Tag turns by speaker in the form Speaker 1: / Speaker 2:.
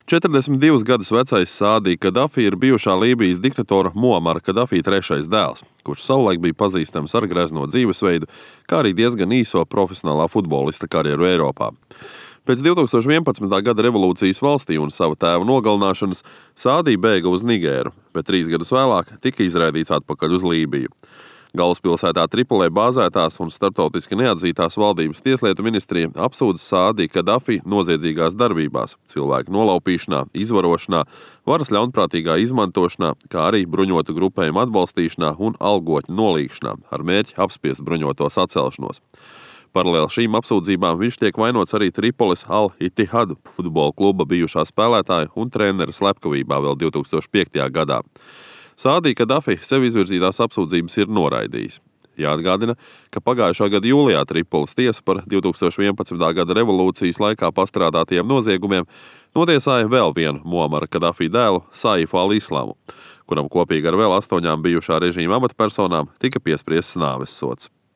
Speaker 1: 42 gadus vecais Sādī Kadafi ir bijušā Lībijas diktatora Muamara Kadafi trešais dēls, kurš savulaik bija pazīstams ar grezno dzīvesveidu, kā arī diezgan īso profesionālā futbolista karjeru Eiropā. Pēc 2011. gada revolūcijas valstī un sava tēva nogalināšanas Sādī bēga uz Nigēru, bet 3 gadus vēlāk tika izraidīts atpakaļ uz Lībiju. Galvaspilsētā Tripolē bāzētās un starptautiski neatzītās valdības tieslietu ministrija apsūdz Sādī Kadafi noziedzīgās darbībās, cilvēku nolaupīšanā, izvarošanā, varas ļaunprātīgā izmantošanā, kā arī bruņotu grupējumu atbalstīšanā un algotņu nolīgšanā ar mērķi apspiest bruņoto sacelšanos. Paralēli šīm apsūdzībām viņš tiek vainots arī Tripolis Al-Ittihad futbola kluba bijušā spēlētāja un trenera slepkavībā vēl 2005. gadā. Sādī Kadafi sev izvirzītās apsūdzības ir noraidījis. Jāatgādina, ka pagājušā gada jūlijā Tripolis tiesa par 2011. gada revolūcijas laikā pastrādātajiem noziegumiem notiesāja vēl vienu Muamara Kadafi dēlu Saifu al-Islamu, kuram kopīgi ar vēl 8 bijušā režīma amatpersonām tika piespriests nāves sods.